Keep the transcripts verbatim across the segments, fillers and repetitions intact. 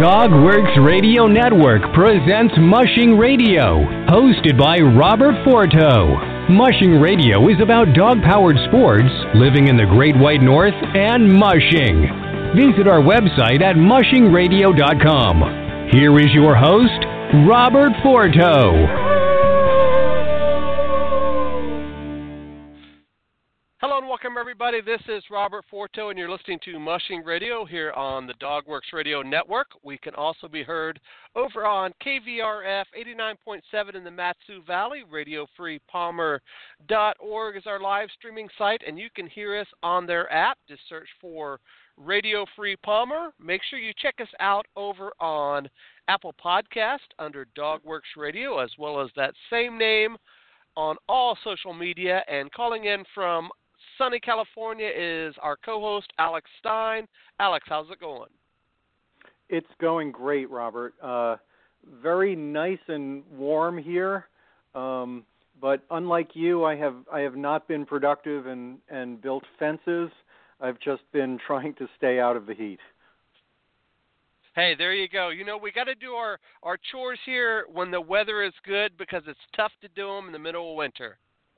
Dogworks Radio Network presents Mushing Radio, hosted by Robert Forto. Mushing Radio is about dog-powered sports, living in the Great White North, and mushing. Visit our website at mushing radio dot com. Here is your host, Robert Forto. Hello and welcome, everybody. This is Robert Forto, and you're listening to Mushing Radio here on the Dogworks Radio Network. We can also be heard over on K V R F eighty-nine point seven in the Mat-Su Valley. Radio Free Palmer dot org is our live streaming site, and you can hear us on their app. Just search for Radio Free Palmer. Make sure you check us out over on Apple Podcast under Dogworks Radio, as well as that same name on all social media. And calling in from sunny California is our co-host, Alex Stein. Alex, how's it going? It's going great, Robert. Uh, very nice and warm here, um, but unlike you, I have I have not been productive and, and built fences. I've just been trying to stay out of the heat. Hey, there you go. You know, we got to do our, our chores here when the weather is good because it's tough to do them in the middle of winter.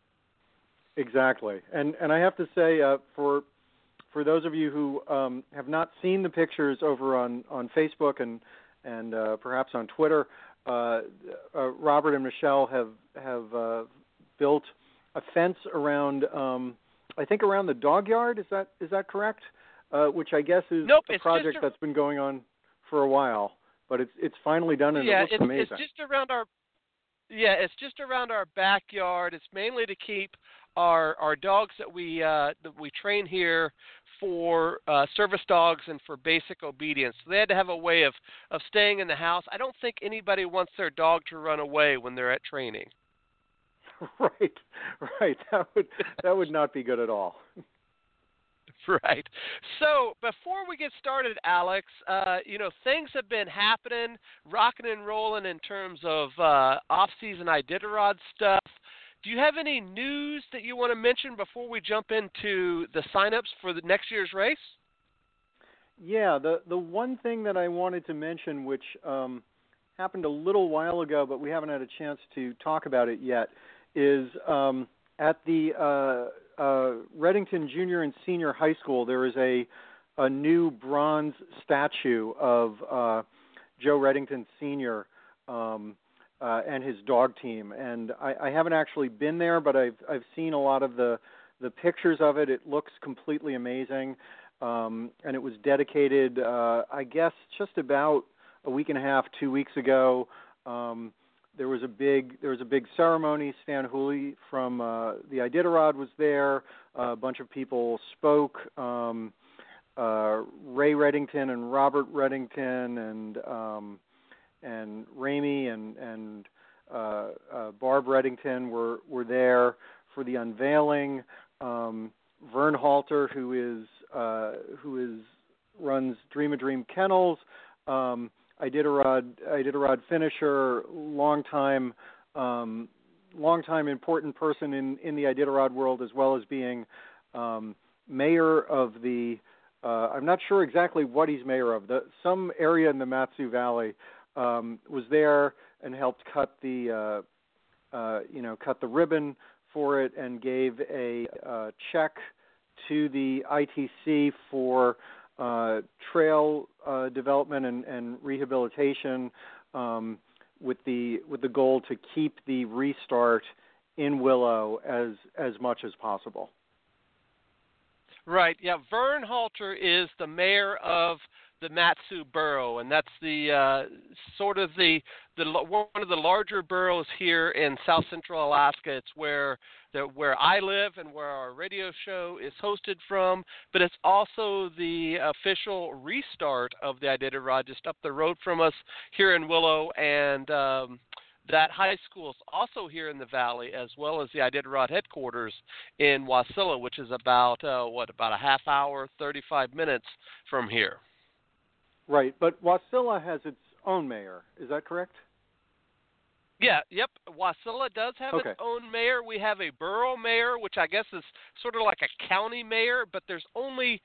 Exactly, and and I have to say, uh, for for those of you who um, have not seen the pictures over on, on Facebook and and uh, perhaps on Twitter, uh, uh, Robert and Michelle have have uh, built a fence around, um, I think around the dog yard. Is that is that correct? Uh, which I guess is nope, a project a... that's been going on for a while, but it's it's finally done and yeah, it looks it's, amazing. it's just around our yeah, it's just around our backyard. It's mainly to keep Our our dogs that we uh, that we train here for uh, service dogs and for basic obedience. So they had to have a way of, of staying in the house. I don't think anybody wants their dog to run away when they're at training. Right, right. That would that would not be good at all. Right. So before we get started, Alex, uh, you know, things have been happening, rocking and rolling in terms of uh, off-season Iditarod stuff. Do you have any news that you want to mention before we jump into the signups for the next year's race? Yeah, the the one thing that I wanted to mention, which um, happened a little while ago, but we haven't had a chance to talk about it yet, is um, at the uh, uh, Redington Junior and Senior High School, there is a a new bronze statue of uh, Joe Redington Senior Um, Uh, and his dog team, and I, I haven't actually been there, but I've I've seen a lot of the, the pictures of it. It looks completely amazing, um, and it was dedicated, uh, I guess, just about a week and a half, two weeks ago. Um, there was a big there was a big ceremony. Stan Hooley from uh, the Iditarod was there. Uh, a bunch of people spoke. Um, uh, Ray Redington and Robert Redington and um, and Ramey and, and uh, uh, Barb Redington were, were there for the unveiling. Um, Vern Halter, who is uh, who is runs Dream a Dream Kennels, um, Iditarod Iditarod finisher, longtime um, longtime important person in, in the Iditarod world, as well as being um, mayor of the. Uh, I'm not sure exactly what he's mayor of. The some area in the Mat-Su Valley. Um, was there and helped cut the, uh, uh, you know, cut the ribbon for it, and gave a uh, check to the I T C for uh, trail uh, development and, and rehabilitation, um, with the with the goal to keep the restart in Willow as as much as possible. Right. Yeah. Vern Halter is the mayor of the Mat-Su Borough, and that's the uh, sort of the, the one of the larger boroughs here in South Central Alaska. It's where the, where I live and where our radio show is hosted from, but it's also the official restart of the Iditarod just up the road from us here in Willow, and um, that high school is also here in the valley, as well as the Iditarod headquarters in Wasilla, which is about, uh, what, about a half hour, thirty-five minutes from here. Right, but Wasilla has its own mayor. Is that correct? Yeah, yep. Wasilla does have okay. its own mayor. We have a borough mayor, which I guess is sort of like a county mayor, but there's only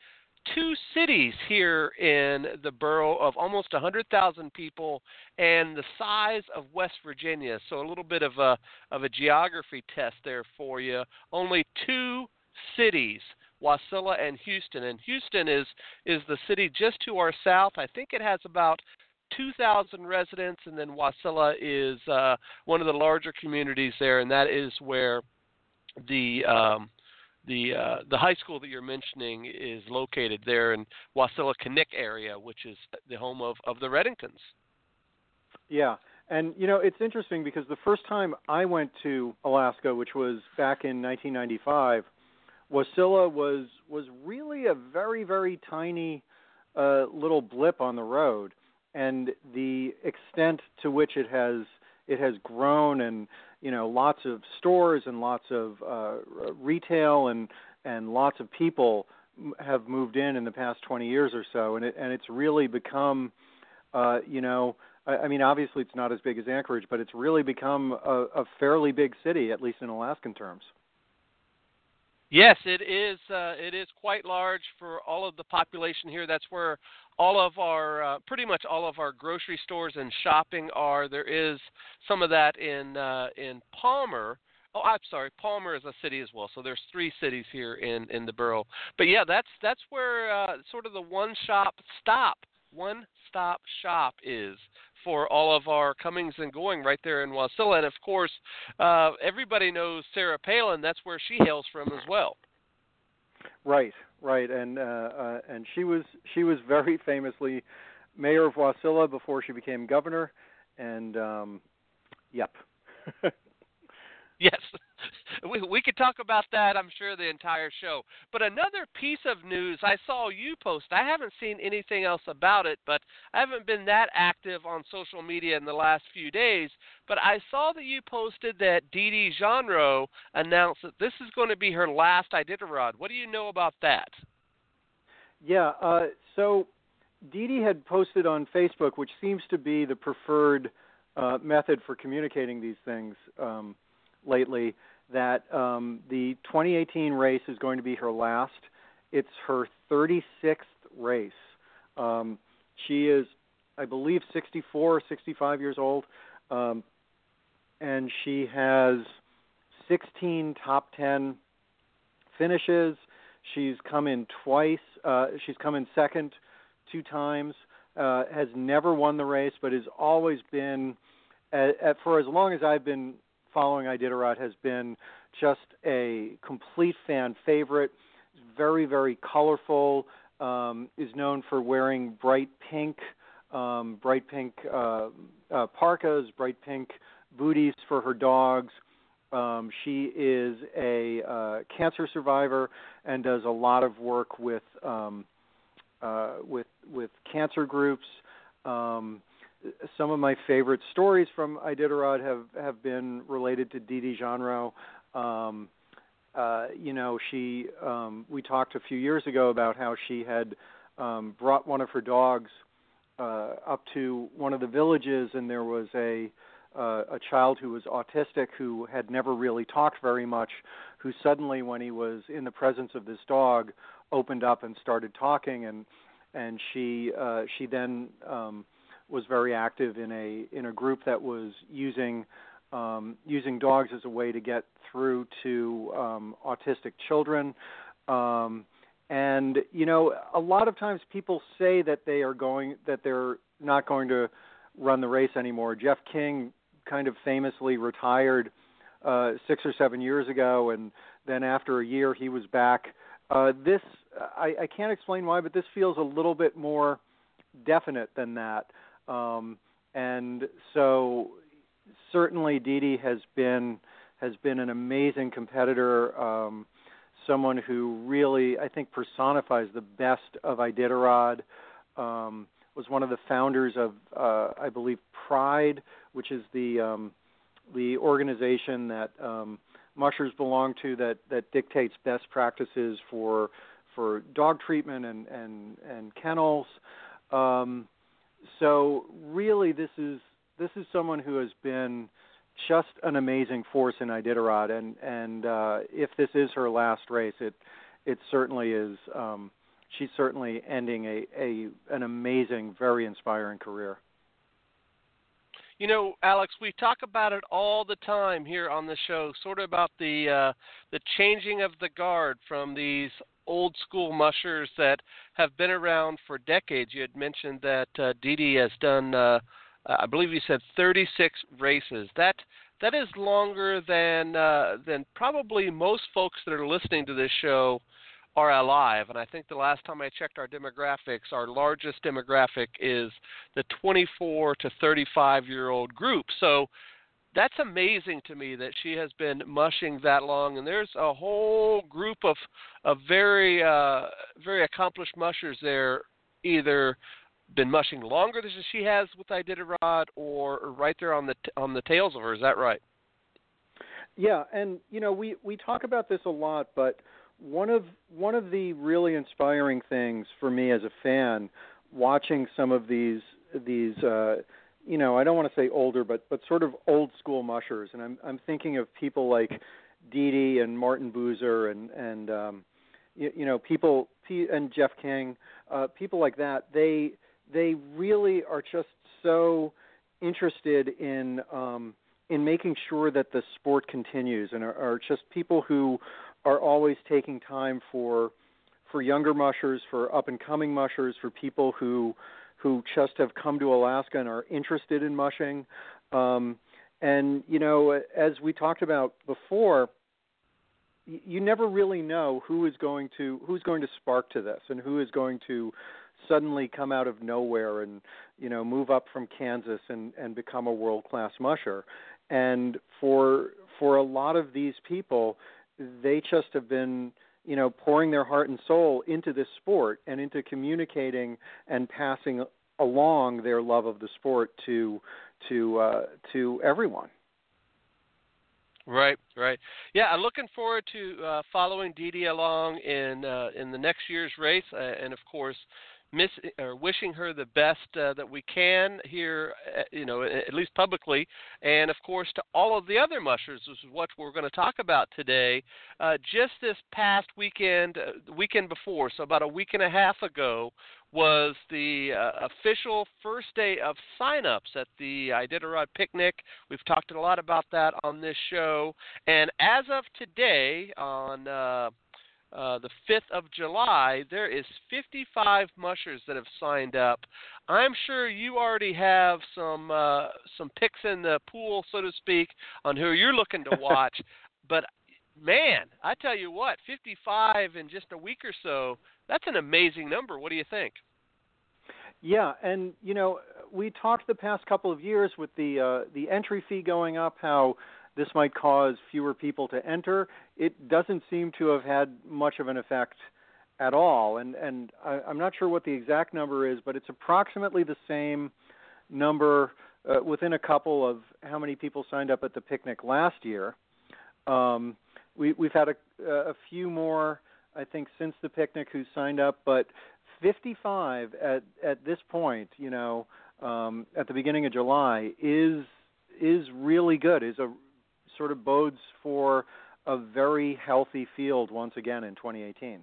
two cities here in the borough of almost one hundred thousand people and the size of West Virginia. So a little bit of a of a geography test there for you. Only two cities, Wasilla and Houston. And Houston is is the city just to our south. I think it has about two thousand residents, and then Wasilla is uh, one of the larger communities there, and that is where the um, the uh, the high school that you're mentioning is located there in Wasilla-Knik area, which is the home of, of the Reddingtons. Yeah, and you know it's interesting because the first time I went to Alaska, which was back in nineteen ninety-five, Wasilla was was really a very very tiny uh, little blip on the road, and the extent to which it has it has grown, and you know lots of stores and lots of uh, retail and and lots of people have moved in in the past twenty years or so, and it and it's really become uh, you know I, I mean obviously it's not as big as Anchorage, but it's really become a, a fairly big city, at least in Alaskan terms. Yes, it is. Uh, it is quite large for all of the population here. That's where all of our, uh, pretty much all of our grocery stores and shopping are. There is some of that in uh, in Palmer. Oh, I'm sorry, Palmer is a city as well. So there's three cities here in, in the borough. But yeah, that's that's where uh, sort of the one shop stop, one stop shop is for all of our comings and going right there in Wasilla. And, of course, uh, everybody knows Sarah Palin. That's where she hails from as well. Right, right. And uh, uh, and she was she was very famously mayor of Wasilla before she became governor. And, um, yep. Yes, we we could talk about that, I'm sure, the entire show. But another piece of news I saw you post, I haven't seen anything else about it, but I haven't been that active on social media in the last few days, but I saw that you posted that Dee Dee Genreau announced that this is going to be her last Iditarod. What do you know about that? Yeah, uh, so Dee Dee had posted on Facebook, which seems to be the preferred uh, method for communicating these things, um, lately, that um, the twenty eighteen race is going to be her last. It's her thirty-sixth race. Um, she is, I believe, sixty-four or sixty-five years old, um, and she has sixteen top ten finishes. She's come in twice. Uh, she's come in second two times, uh, has never won the race, but has always been, at, at, for as long as I've been following Iditarod, has been just a complete fan favorite. Very, very colorful. Um, is known for wearing bright pink, um, bright pink uh, uh, parkas, bright pink booties for her dogs. Um, she is a uh, cancer survivor and does a lot of work with um, uh, with with cancer groups. Um, Some of my favorite stories from Iditarod have, have been related to Dee Dee Genreau. Um, uh, you know, she um, we talked a few years ago about how she had um, brought one of her dogs uh, up to one of the villages, and there was a uh, a child who was autistic who had never really talked very much, who suddenly, when he was in the presence of this dog, opened up and started talking, and and she uh, she then um, was very active in a in a group that was using um, using dogs as a way to get through to um, autistic children. Um, and you know, a lot of times people say that they are going that they're not going to run the race anymore. Jeff King kind of famously retired uh, six or seven years ago, and then after a year he was back. Uh, this I, I can't explain why, but this feels a little bit more definite than that. Um, and so certainly Dee Dee has been has been an amazing competitor, um, someone who really, I think, personifies the best of Iditarod, um, was one of the founders of, uh, I believe, Pride, which is the um, the organization that um, mushers belong to that, that dictates best practices for for dog treatment and, and, and kennels. Um, So really, this is this is someone who has been just an amazing force in Iditarod, and and uh, if this is her last race, it it certainly is um, she's certainly ending a, a an amazing, very inspiring career. You know, Alex, we talk about it all the time here on the show, sort of about the uh, the changing of the guard from these old school mushers that have been around for decades. You had mentioned that uh, Dee Dee has done, uh, I believe you said, thirty-six races. That that is longer than uh, than probably most folks that are listening to this show are alive. And I think the last time I checked our demographics, our largest demographic is the twenty-four to thirty-five year old group. So that's amazing to me that she has been mushing that long. And there's a whole group of of very uh, very accomplished mushers there, either been mushing longer than she has with Iditarod, or right there on the on the tails of her. Is that right? Yeah, and you know we, we talk about this a lot, but one of one of the really inspiring things for me as a fan, watching some of these these uh, you know I don't want to say older, but but sort of old school mushers, and I'm I'm thinking of people like Dee Dee and Martin Boozer and and um, you, you know people and Jeff King, uh, people like that. They they really are just so interested in um, in making sure that the sport continues, and are, are just people who are always taking time for for younger mushers, for up-and-coming mushers, for people who who just have come to Alaska and are interested in mushing. Um, and, you know, as we talked about before, y- you never really know who is going to who's going to spark to this and who is going to suddenly come out of nowhere and, you know, move up from Kansas and, and become a world-class musher. And for for a lot of these people, they just have been, you know, pouring their heart and soul into this sport and into communicating and passing along their love of the sport to to uh, to everyone. Right, right. Yeah, I'm looking forward to uh, following Dee Dee along in uh, in the next year's race, uh, and of course, miss or wishing her the best uh, that we can here, uh, you know, at least publicly, and of course to all of the other mushers. This is what we're going to talk about today. Uh, just this past weekend, uh, the weekend before, so about a week and a half ago, was the uh, official first day of sign-ups at the Iditarod Picnic. We've talked a lot about that on this show, and as of today, on uh, Uh, the fifth of July, there is fifty-five mushers that have signed up. I'm sure you already have some uh, some picks in the pool, so to speak, on who you're looking to watch. But, man, I tell you what, fifty-five in just a week or so, that's an amazing number. What do you think? Yeah, and, you know, we talked the past couple of years with the uh, the entry fee going up, how this might cause fewer people to enter. It doesn't seem to have had much of an effect at all. And, and I, I'm not sure what the exact number is, but it's approximately the same number uh, within a couple of how many people signed up at the picnic last year. Um, we, we've had a, a few more, I think, since the picnic who signed up, but fifty-five at, at this point, you know, um, at the beginning of July is is really good, is a sort of bodes for a very healthy field once again in twenty eighteen.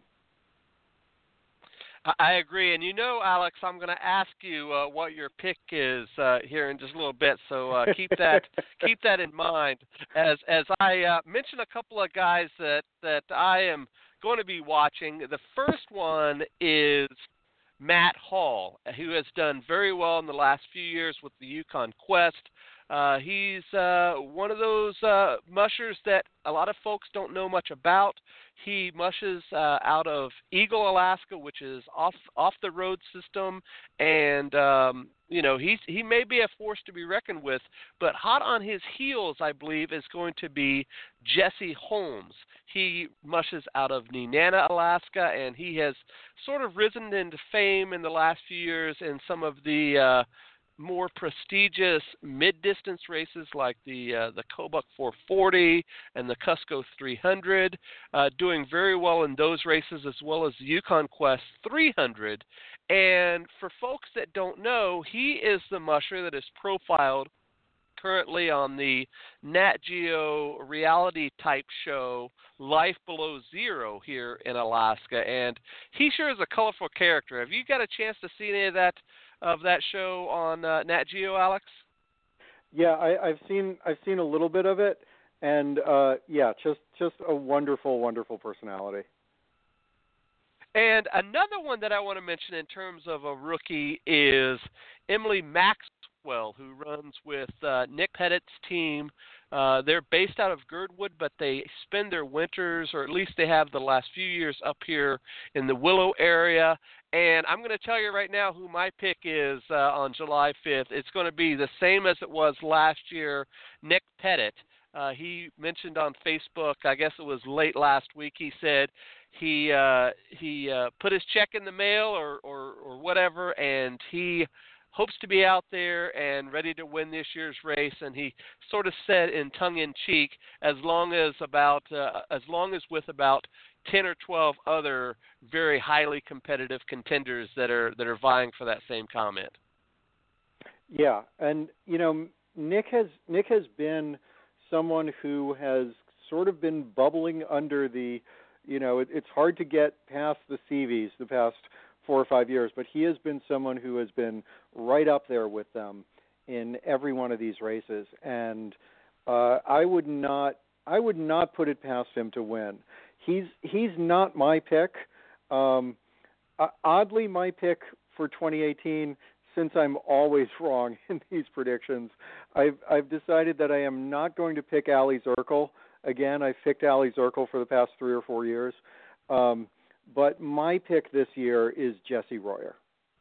I agree. And you know, Alex, I'm going to ask you uh, what your pick is uh, here in just a little bit, so uh, keep that keep that in mind. As as I uh, mentioned a couple of guys that, that I am going to be watching. The first one is Matt Hall, who has done very well in the last few years with the Yukon Quest. Uh, he's uh, one of those uh, mushers that a lot of folks don't know much about. He mushes uh, out of Eagle, Alaska, which is off off the road system, and um, you know he's he may be a force to be reckoned with. But hot on his heels, I believe, is going to be Jesse Holmes. He mushes out of Nenana, Alaska, and he has sort of risen into fame in the last few years in some of the uh, more prestigious mid-distance races like the uh, the Kobuk four forty and the Cusco three hundred, uh, doing very well in those races, as well as the Yukon Quest three hundred. And for folks that don't know, he is the musher that is profiled currently on the Nat Geo reality type show Life Below Zero here in Alaska, and he sure is a colorful character. Have you got a chance to see any of that of that show on uh, Nat Geo, Alex? Yeah, I, I've seen I've seen a little bit of it, and uh, yeah, just just a wonderful, wonderful personality. And another one that I want to mention in terms of a rookie is Emily Maxwell, who runs with uh, Nick Pettit's team. Uh, they're based out of Girdwood, but they spend their winters, or at least they have the last few years, up here in the Willow area. And I'm going to tell you right now who my pick is uh, on July fifth. It's going to be the same as it was last year, Nick Pettit. Uh, he mentioned on Facebook, I guess it was late last week, he said he uh, he uh, put his check in the mail or, or, or whatever, and he hopes to be out there and ready to win this year's race. And he sort of said in tongue-in-cheek, as long as about uh, as long as with about ten or twelve other very highly competitive contenders that are that are vying for that same comment. Yeah, and you know, Nick has Nick has been someone who has sort of been bubbling under the, you know, it, it's hard to get past the C Vs the past four or five years, but he has been someone who has been right up there with them in every one of these races, and uh, I would not, I would not put it past him to win. He's he's not my pick. Um, uh, oddly, my pick for twenty eighteen. Since I'm always wrong in these predictions, I've I've decided that I am not going to pick Ali Zirkle again. I've picked Ali Zirkle for the past three or four years, um, but my pick this year is Jessie Royer.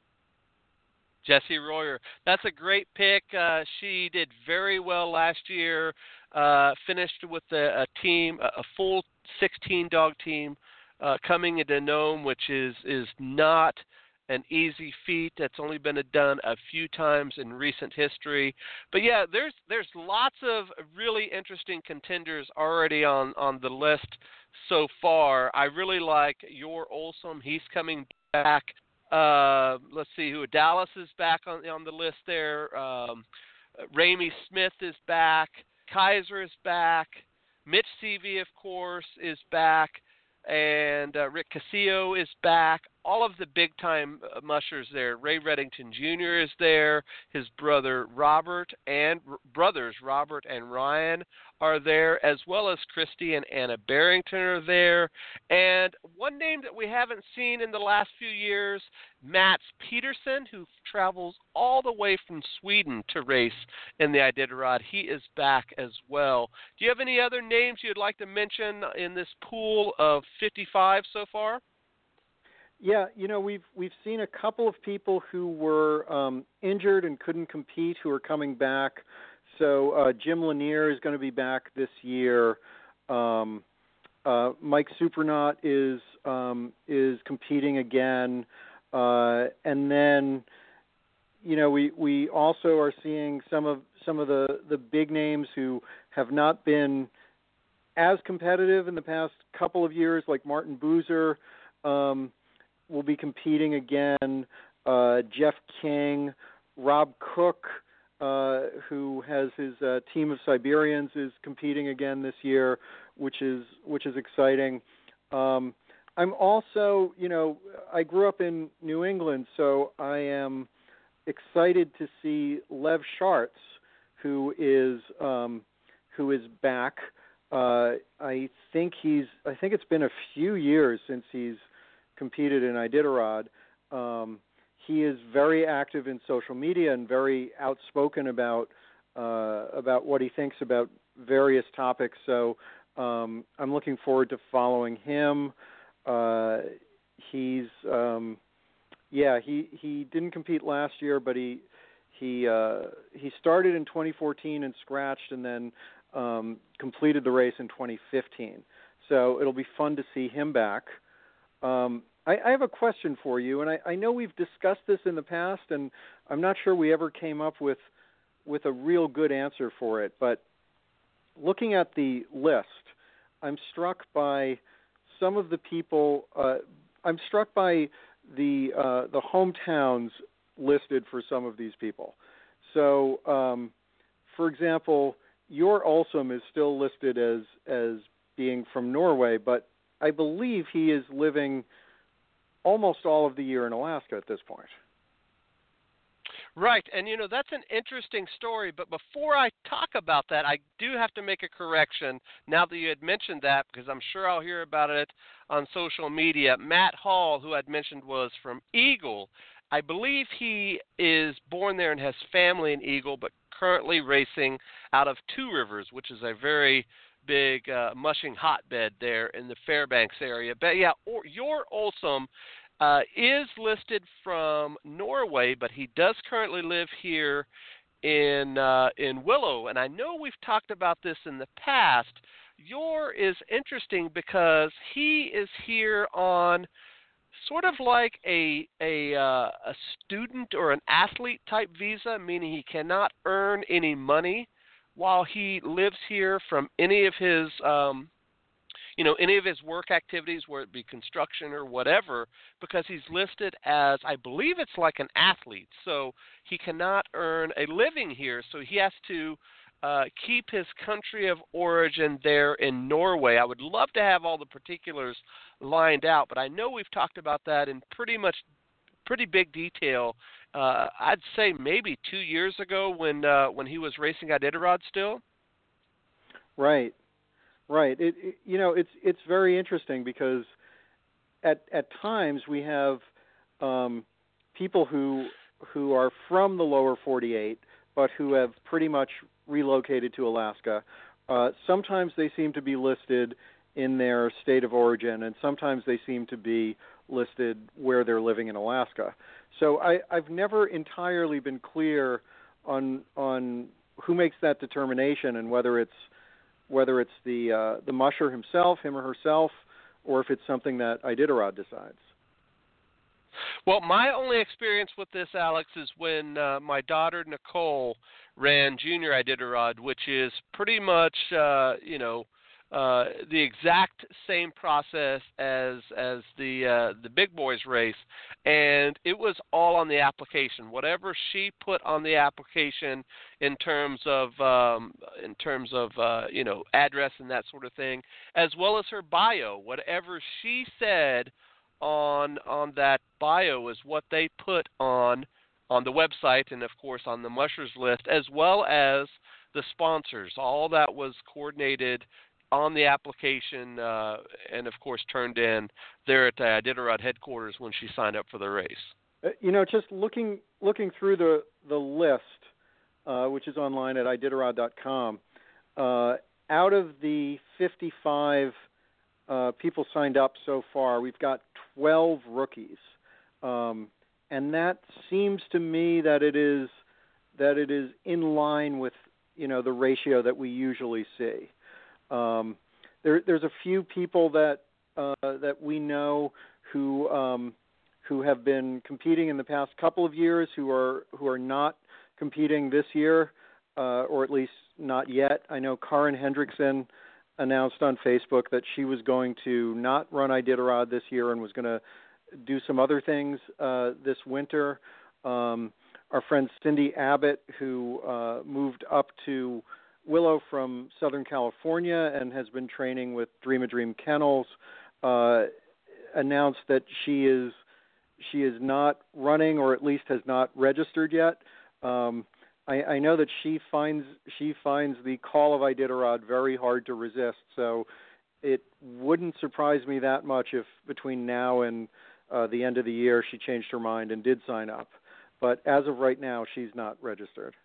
Jessie Royer, that's a great pick. Uh, she did very well last year. Uh, finished with a, a team, a full sixteen dog team, uh, coming into Nome, which is is not an easy feat. That's only been done a few times in recent history. But yeah, there's there's lots of really interesting contenders already on, on the list so far. I really like Yor Olsum. He's coming back. Uh, let's see who Dallas is back on on the list there. Um, Ramey Smith is back. Kaiser is back. Mitch Seavey, of course, is back. And uh, Rick Casillo is back. All of the big-time uh, mushers there. Ray Reddington Junior is there. His brother Robert and r- brothers Robert and Ryan are there, as well as Christy and Anna Barrington are there. And one name that we haven't seen in the last few years, Mats Peterson, who travels all the way from Sweden to race in the Iditarod. He is back as well. Do you have any other names you'd like to mention in this pool of fifty-five so far? Yeah, you know, we've we've seen a couple of people who were um, injured and couldn't compete who are coming back. So uh, Jim Lanier is going to be back this year. Um, uh, Mike Supernaut is um, is competing again, uh, and then you know we, we also are seeing some of some of the, the big names who have not been as competitive in the past couple of years, like Martin Boozer. Um, will be competing again. Uh, Jeff King, Rob Cook, uh, who has his uh, team of Siberians, is competing again this year, which is which is exciting. Um, I'm also, you know, I grew up in New England, so I am excited to see Lev Schartz, who is um, who is back. Uh, I think he's. I think it's been a few years since he's competed in Iditarod. Um, he is very active in social media and very outspoken about uh, about what he thinks about various topics. So um, I'm looking forward to following him. Uh, he's um, yeah he he didn't compete last year, but he he uh, he started in twenty fourteen and scratched, and then um, completed the race in twenty fifteen. So it'll be fun to see him back. Um, I, I have a question for you, and I, I know we've discussed this in the past, and I'm not sure we ever came up with with a real good answer for it. But looking at the list, I'm struck by some of the people. Uh, I'm struck by the uh, the hometowns listed for some of these people. So, um, for example, your Olsum is still listed as as being from Norway, but I believe he is living almost all of the year in Alaska at this point. Right, and you know, that's an interesting story, but before I talk about that, I do have to make a correction now that you had mentioned that, because I'm sure I'll hear about it on social media. Matt Hall, who I'd mentioned was from Eagle, I believe he is born there and has family in Eagle, but currently racing out of Two Rivers, which is a very big uh, mushing hotbed there in the Fairbanks area. But yeah, or, your Olsum Uh, is listed from Norway, but he does currently live here in uh, in Willow. And I know we've talked about this in the past. Your is interesting because he is here on sort of like a a uh, a student or an athlete type visa, meaning he cannot earn any money while he lives here from any of his um, you know, any of his work activities, whether it be construction or whatever, because he's listed as, I believe it's like an athlete. So he cannot earn a living here. So he has to uh, keep his country of origin there in Norway. I would love to have all the particulars lined out, but I know we've talked about that in pretty much pretty big detail. Uh, I'd say maybe two years ago when uh, when he was racing Iditarod still. Right. Right. It, it, you know, it's it's very interesting because at at times we have um, people who who are from the lower forty-eight, but who have pretty much relocated to Alaska. Uh, sometimes they seem to be listed in their state of origin, and sometimes they seem to be listed where they're living in Alaska. So I, I've never entirely been clear on on who makes that determination and whether it's whether it's the uh, the musher himself, him or herself, or if it's something that Iditarod decides. Well, my only experience with this, Alex, is when uh, my daughter Nicole ran Junior Iditarod, which is pretty much, uh, you know, uh, the exact same process as as the uh, the big boys race, and it was all on the application. Whatever she put on the application in terms of um, in terms of uh, you know, address and that sort of thing, as well as her bio, whatever she said on on that bio is what they put on on the website and of course on the mushers list, as well as the sponsors. All that was coordinated on the application uh, and of course turned in there at the Iditarod headquarters when she signed up for the race. Uh, you know, just looking looking through the the list, uh, which is online at iditarod dot com, uh, out of the fifty-five uh, people signed up so far, we've got twelve rookies, um, and that seems to me that it is that it is in line with, you know, the ratio that we usually see. Um, there, there's a few people that uh, that we know who um, who have been competing in the past couple of years who are who are not competing this year, uh, or at least not yet. I know Karin Hendrickson announced on Facebook that she was going to not run Iditarod this year and was going to do some other things uh, this winter. Um, our friend Cindy Abbott, who uh, moved up to Willow from Southern California and has been training with Dream a Dream Kennels, uh, announced that she is she is not running, or at least has not registered yet. Um, I, I know that she finds she finds the call of Iditarod very hard to resist. So it wouldn't surprise me that much if between now and uh, the end of the year she changed her mind and did sign up. But as of right now, she's not registered.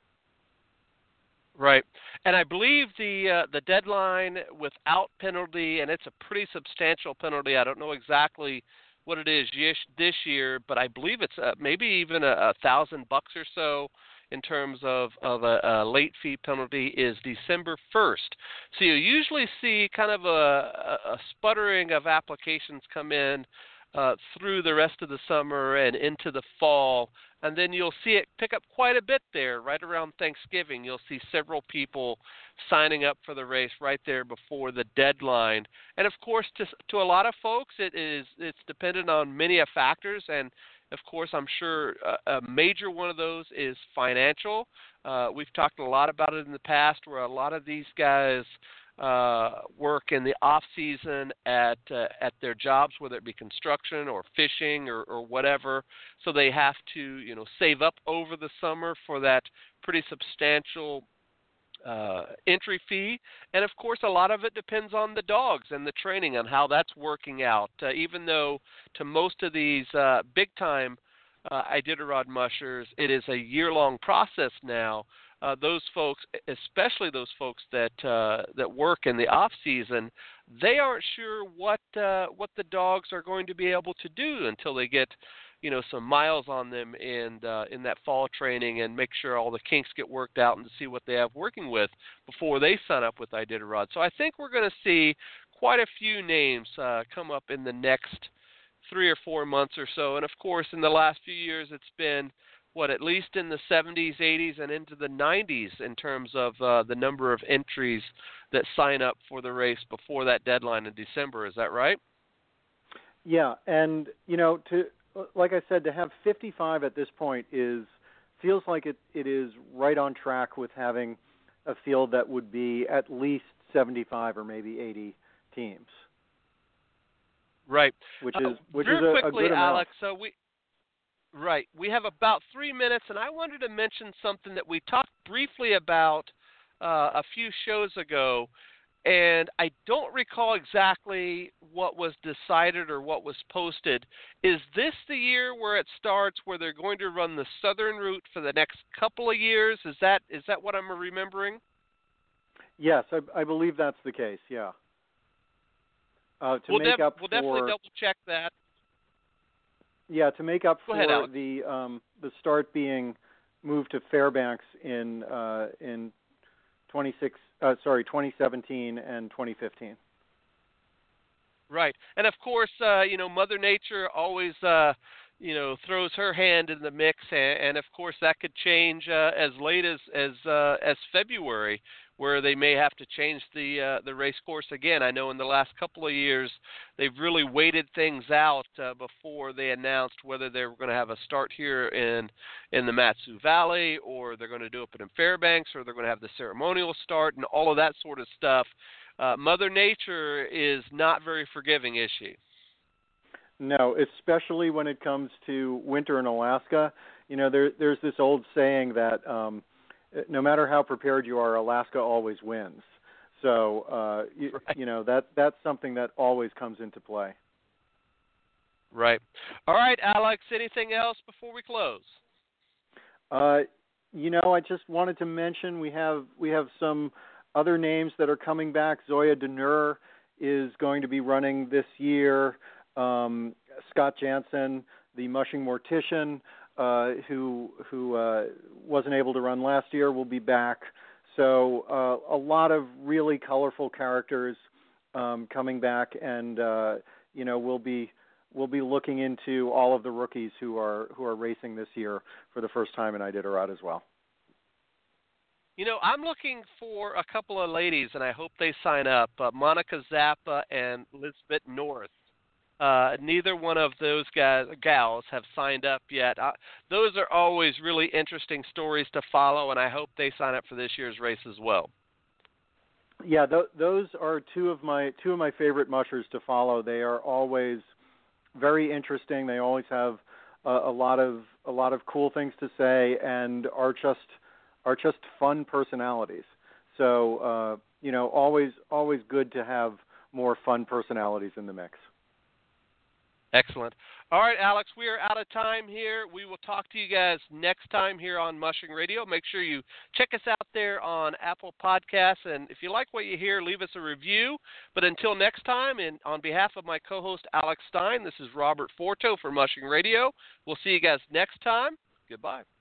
Right, and I believe the uh, the deadline without penalty, and it's a pretty substantial penalty. I don't know exactly what it is this year, but I believe it's uh, maybe even a, a thousand bucks or so in terms of of a, a late fee penalty is December first. So you usually see kind of a, a sputtering of applications come in uh, through the rest of the summer and into the fall. And then you'll see it pick up quite a bit there right around Thanksgiving. You'll see several people signing up for the race right there before the deadline. And, of course, to, to a lot of folks, it is, it's dependent on many factors. And, Of course, I'm sure a, a major one of those is financial. Uh, we've talked a lot about it in the past, where a lot of these guys uh, work in the off season at uh, at their jobs, whether it be construction or fishing or, or whatever. So they have to, you know, save up over the summer for that pretty substantial uh, entry fee. And of course, a lot of it depends on the dogs and the training and how that's working out. Uh, even though to most of these uh, big time uh, Iditarod mushers, it is a year long process now. Uh, those folks, especially those folks that uh, that work in the off season, they aren't sure what uh, what the dogs are going to be able to do until they get, you know, some miles on them in uh, in that fall training, and make sure all the kinks get worked out and to see what they have working with before they sign up with Iditarod. So I think we're going to see quite a few names uh, come up in the next three or four months or so. And of course, in the last few years, it's been what, at least in the seventies, eighties, and into the nineties in terms of uh, the number of entries that sign up for the race before that deadline in December. Is that right? Yeah, and, you know, to like I said, to have fifty-five at this point is feels like it, it is right on track with having a field that would be at least seventy-five or maybe eighty teams. Right. Which uh, is which very is a, quickly, a good amount. Alex, so we Right. We have about three minutes, and I wanted to mention something that we talked briefly about uh, a few shows ago, and I don't recall exactly what was decided or what was posted. Is this the year where it starts, where they're going to run the southern route for the next couple of years? Is that is that what I'm remembering? Yes, I, I believe that's the case, yeah. Uh, to we'll make def- up we'll for, definitely double-check that. Yeah, to make up Go for ahead, the um, the start being moved to Fairbanks in uh, in twenty-six, uh, sorry, twenty seventeen and twenty fifteen. Right, and of course, uh, you know, Mother Nature always, uh, you know, throws her hand in the mix, and, and of course that could change uh, as late as as uh, as February, where they may have to change the uh, the race course again. I know in the last couple of years they've really waited things out uh, before they announced whether they were going to have a start here in in the Mat-Su Valley, or they're going to do it in Fairbanks, or they're going to have the ceremonial start and all of that sort of stuff. Uh, Mother Nature is not very forgiving, is she? No, especially when it comes to winter in Alaska. You know, there, there's this old saying that um, no matter how prepared you are, Alaska always wins. So, uh, you, right. you know, that that's something that always comes into play. Right. All right, Alex, anything else before we close? Uh, you know, I just wanted to mention we have we have some other names that are coming back. Zoya Denur is going to be running this year. Um, Scott Jansen, the mushing mortician, uh, who who uh, wasn't able to run last year, will be back. So uh, a lot of really colorful characters um, coming back, and uh, you know we'll be we'll be looking into all of the rookies who are who are racing this year for the first time in Iditarod as well. You know, I'm looking for a couple of ladies, and I hope they sign up. Uh, Monica Zappa and Lisbeth North. Uh, neither one of those guys, gals have signed up yet. Uh, those are always really interesting stories to follow, and I hope they sign up for this year's race as well. Yeah, th- those are two of my two of my favorite mushers to follow. They are always very interesting. They always have a, a lot of a lot of cool things to say, and are just are just fun personalities. So uh, you know, always always good to have more fun personalities in the mix. Excellent. All right, Alex, we are out of time here. We will talk to you guys next time here on Mushing Radio. Make sure you check us out there on Apple Podcasts, and if you like what you hear, leave us a review. But until next time, and on behalf of my co-host Alex Stein, this is Robert Forto for Mushing Radio. We'll see you guys next time. Goodbye.